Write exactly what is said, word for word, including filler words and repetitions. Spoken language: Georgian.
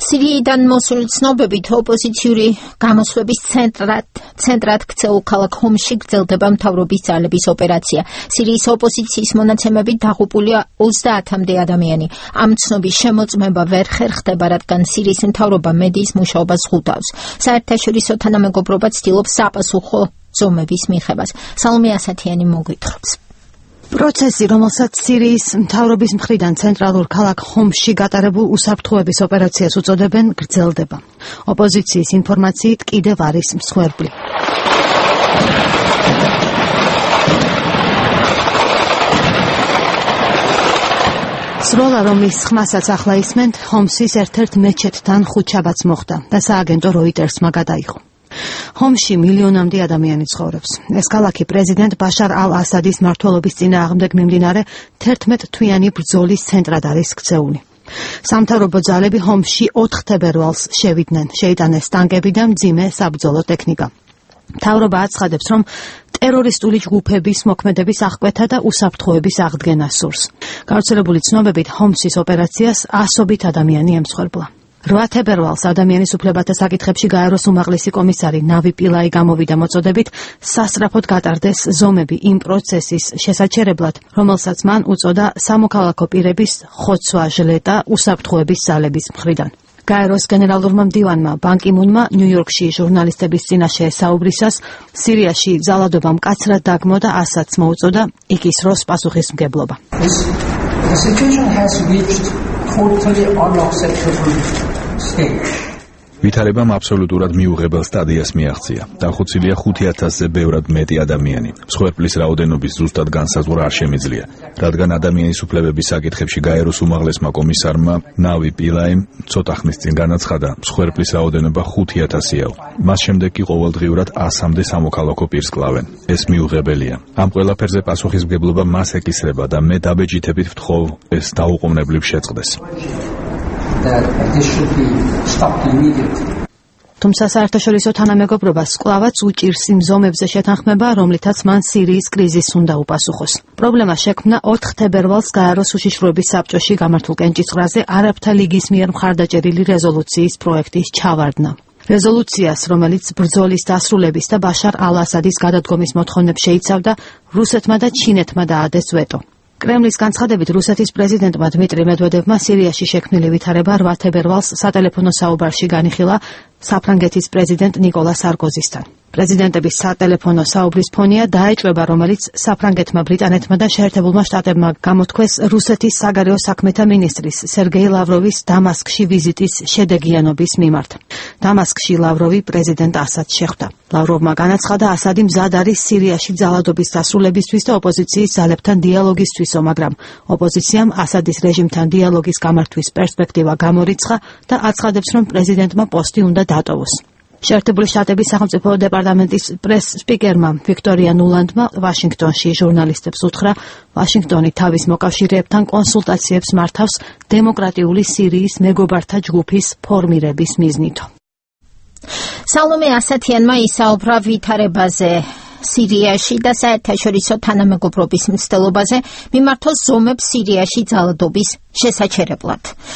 სირიიდან მოსული ცნობებით ოპოზიციური გამოსვლების ცენტრად ცენტრად ქცეულ ქალაქ ჰომსში გრძელდება მთავრობის ძალების ოპერაცია. სირიის ოპოზიციის მონაცემებით დაღუპულია ოცდაათამდე ადამიანი. ამ ცნობის შემოწმება ვერ ხერხდება, რადგან სირიის მთავრობა მედიის მუშაობას ზღუდავს. საერთაშორისო თანამეგობრობა ცდილობს საპასუხო ზომების მიღებას. სალომე ასათიანი მოგვითხრობს. პროცესი, რომელსაც სირიის მთავრობის მხრიდან ცენტრალურ ქალაქ ჰომსში გატარებულ უსაფრთხოების ოპერაციას უწოდებენ, გრძელდება. ოპოზიციის ინფორმაციით კიდევ არის მსხვერპლი. სროლა, რომლის ხმასაც ახლა ისმენთ, ჰომსის ერთ-ერთ მეჩეთთან ხუთშაბათს მოხდა და სააგენტო როიტერსმა გადაიღო. ჰომსში მილიონამდე ადამიანი ცხოვრობს. ეს ქალაქი პრეზიდენტ ბაშარ ალ-ასადის მმართველობის წინააღმდეგ მიმდინარე თერთმეტთვიანი ბრძოლის ცენტრად არის ქცეული. სამთავრობო ძალები ჰომსში ოთხ თებერვალს შევიდნენ, შეიტანეს ტანკები და მძიმე საბრძოლო ტექნიკა. მთავრობა აცხადებს, რომ ტერორისტული ჯგუფების მოქმედების აღკვეთა და უსაფრთხოების აღდგენა სურს. გავრცელებული ცნობებით ჰომსის ოპერაციას ასობით ადამიანი ემსხვერპლა. რვა თებერვალს ადამიანის უფლებათა საკითხებში გაეროს უმაღლესი კომისარი ნავი პილაი გამოვიდა მოწოდებით სასწრაფოდ გატარდეს ზომები იმ პროცესის შესაჩერებლად, რომელსაც მან უწოდა სამოქალაქო პირების ხოცვა ჟლეტა უსაფრთხოების ძალების მხრიდან. გაეროს გენერალურმა მდივანმა ბან კი მუნმა ნიუ-იორკში ჟურნალისტების წინაშე საუბრისას სირიაში ძალადობა მკაცრად დაგმო და ასაც მოუწოდა იკისროს პასუხისმგებლობა. The situation has reached totally unacceptable stage. ვითარებამ აბსოლუტურად მიუღებელ სტადიას მიაღწია. დახოცილია ხუთი ათასზე ბევრად მეტი ადამიანი. მსხვერპლის რაოდენობის ზუსტად განსაზღვრა არ შემიძლია, რადგან ადამიანის უფლებების საკითხებში გაეროს უმაღლესმა კომისარმა ნავი პილაიმ ცოტა ხნის წინ განაცხადა, მსხვერპლის რაოდენობა ხუთი ათასიაო. მას შემდეგ კი ყოველდღიურად ასამდე სამოქალაქო პირს კლავენ. ეს მიუღებელია. ამ ყველაფერზე პასუხისმგებლობა მას ეკისრება და მე დაბეჯითებით ვთხოვ, ეს დაუყოვნებლივ შეწყდეს. თუმცა საერთაშორისო თანამეგობრობას კვლავაც უჭირს იმ ზომებზე შეთანხმება, რომლითაც მან სირიის კრიზისს უნდა უპასუხოს. პრობლემა შექმნა ოთხ თებერვალს გაეროს უშიშროების საბჭოში გამართულ კენჭისყრაზე არაბთა ლიგის მიერ მხარდაჭერილი რეზოლუციის პროექტის ჩავარდნა. რეზოლუციას, რომელიც ბრძოლის დასრულების და ბაშარ ალ-ასადის გადადგომის მოთხოვნებს შეიცავდა, რუსეთმა და ჩინეთმა დაადეს ვეტო. კრემლის განცხადებით, რუსეთის პრეზიდენტმა დმიტრი მედვედევმა სირიაში შექმნილი ვითარება რვა თებერვალს სატელეფონო საუბარში განიხილა საფრანგეთის პრეზიდენტ ნიკოლა სარკოზისთან. პრეზიდენტების სატელეფონო საუბრის ფონია დაეჭვება, რომელიც საფრანგეთმა, ბრიტანეთმა და შეერთებულმა შტატებმა გამოთქვეს რუსეთის საგარეო საქმეთა მინისტრის სერგეი ლავროვის დამასკში ვიზიტის შედეგიანობის მიმართ. დამასკში ლავროვი პრეზიდენტ ასადს შეხვდა. ლავროვმა განაცხადა, ასადი მზად არის სირიაში ძალადობის დასრულებისთვის და ოპოზიციის ძალებთან დიალოგისთვისო, მაგრამ ოპოზიციამ ასადის რეჟიმთან დიალოგის გამართვის პერსპექტივა გამორიცხა და აცხადებს, რომ პრეზიდენტმა პოსტი უნდა დატოვოს. შეერთებული შტატების სახელმწიფო დეპარტამენტის პრეს-სპიკერმა ვიქტორია ნულანდმა ვაშინგტონში ჟურნალისტებს უთხრა, ვაშინგტონი თავის მოკავშირეებთან კონსულტაციებს მართავს დემოკრატიული სირიის მეგობართა ჯგუფის ფორმირების მიზნით. სალომე ასათიანმა ისაუბრა ვითარებაზე სირიაში და საერთაშორისო თანამეგობრობის მცდელობაზე მიმართოს ზომებს სირიაში ძალადობის შესაჩერებლად.